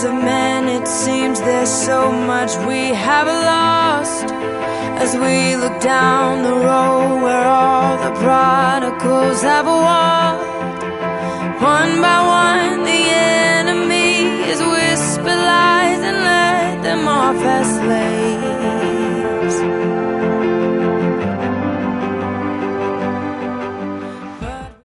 as of men, it seems there's so much we have lost. As we look down the road where all the prodigals have walked, one by one the enemies whisper lies and let them off as slaves.